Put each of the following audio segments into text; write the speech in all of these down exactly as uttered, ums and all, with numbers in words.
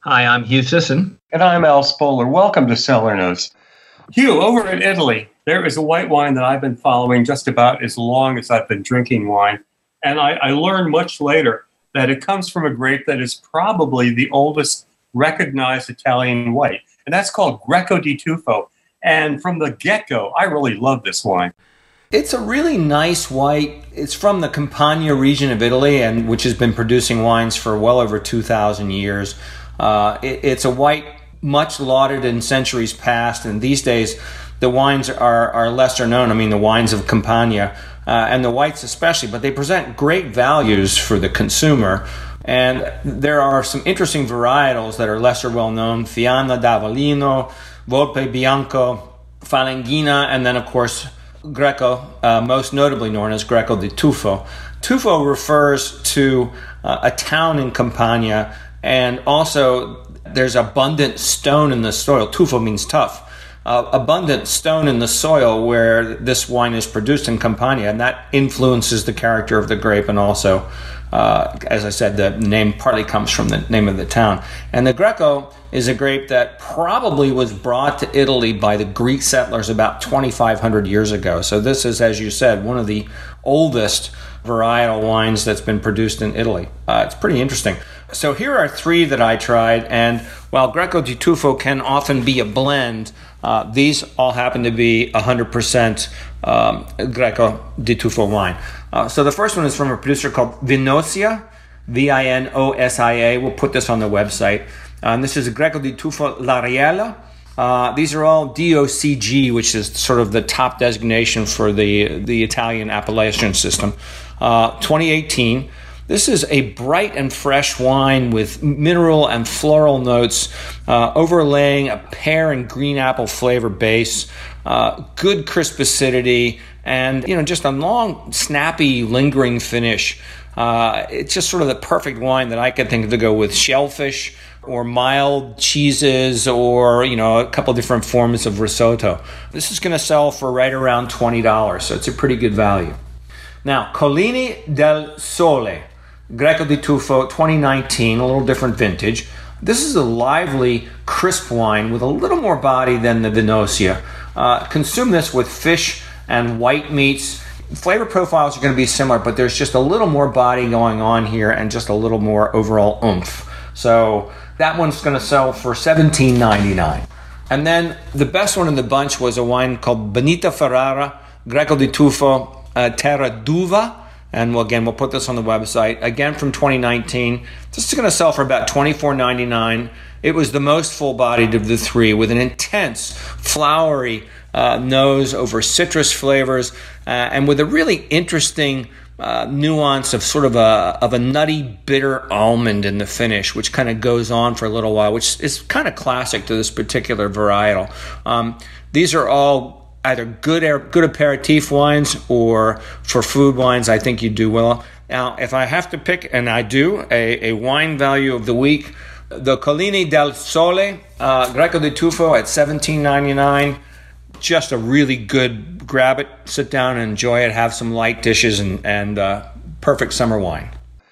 Hi, I'm Hugh Sisson. And I'm Al Spoler. Welcome to Cellar Notes. Hugh, over in Italy, there is a white wine that I've been following just about as long as I've been drinking wine. And I, I learned much later that it comes from a grape that is probably the oldest recognized Italian white. And that's called Greco di Tufo. And from the get-go, I really love this wine. It's a really nice white. It's from the Campania region of Italy, and which has been producing wines for well over two thousand years. Uh, it, it's a white much lauded in centuries past, and these days the wines are, are lesser known. I mean, the wines of Campania, uh, and the whites especially, but they present great values for the consumer. And there are some interesting varietals that are lesser well known: Fianna d'Avellino, Volpe Bianco, Falanghina, and then, of course, Greco, uh, most notably known as Greco di Tufo. Tufo refers to uh, a town in Campania, and also there's abundant stone in the soil. Tufo means tough. Uh, abundant stone in the soil where this wine is produced in Campania, and that influences the character of the grape, and also, uh, as I said, the name partly comes from the name of the town. And the Greco is a grape that probably was brought to Italy by the Greek settlers about twenty-five hundred years ago. So this is, as you said, one of the oldest varietal wines that's been produced in Italy. Uh, it's pretty interesting. So here are three that I tried, and while Greco di Tufo can often be a blend, uh, these all happen to be one hundred percent um, Greco di Tufo wine. Uh, so the first one is from a producer called Vinosia, V I N O S I A. We'll put this on the website. Uh, and this is a Greco di Tufo Lariella. Uh, these are all D O C G, which is sort of the top designation for the, the Italian appellation system. Uh, twenty eighteen. This is a bright and fresh wine with mineral and floral notes, uh, overlaying a pear and green apple flavor base, uh, good crisp acidity, and you know, just a long, snappy, lingering finish. Uh, it's just sort of the perfect wine that I could think of to go with shellfish or mild cheeses, or you know, a couple different forms of risotto. This is going to sell for right around twenty dollars, so it's a pretty good value. Now, Colline del Sole, Greco di Tufo twenty nineteen, a little different vintage. This is a lively, crisp wine with a little more body than the Vinosia. Uh, consume this with fish and white meats. Flavor profiles are going to be similar, but there's just a little more body going on here and just a little more overall oomph. So that one's going to sell for seventeen ninety-nine. And then the best one in the bunch was a wine called Benita Ferrara, Greco di Tufo uh, Terra d'Uva. And again, we'll put this on the website. Again, from twenty nineteen. This is going to sell for about twenty-four ninety-nine. It was the most full-bodied of the three, with an intense, flowery uh, nose over citrus flavors, uh, and with a really interesting uh, nuance of sort of a of a nutty, bitter almond in the finish, which kind of goes on for a little while, which is kind of classic to this particular varietal. Um, these are all either good good aperitif wines or for food wines. I think you do well. Now, if I have to pick, and I do, a, a wine value of the week, the Colline del Sole, uh, Greco di Tufo at seventeen ninety-nine. Just a really good, grab it, sit down and enjoy it, have some light dishes, and, and uh, perfect summer wine.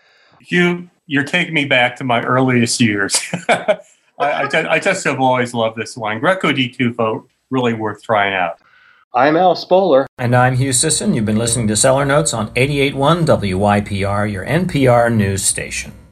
Hugh, you're taking me back to my earliest years. I, I, just, I just have always loved this wine. Greco di Tufo, really worth trying out. I'm Al Spoler. And I'm Hugh Sisson. You've been listening to Cellar Notes on eighty-eight point one W Y P R, your N P R news station.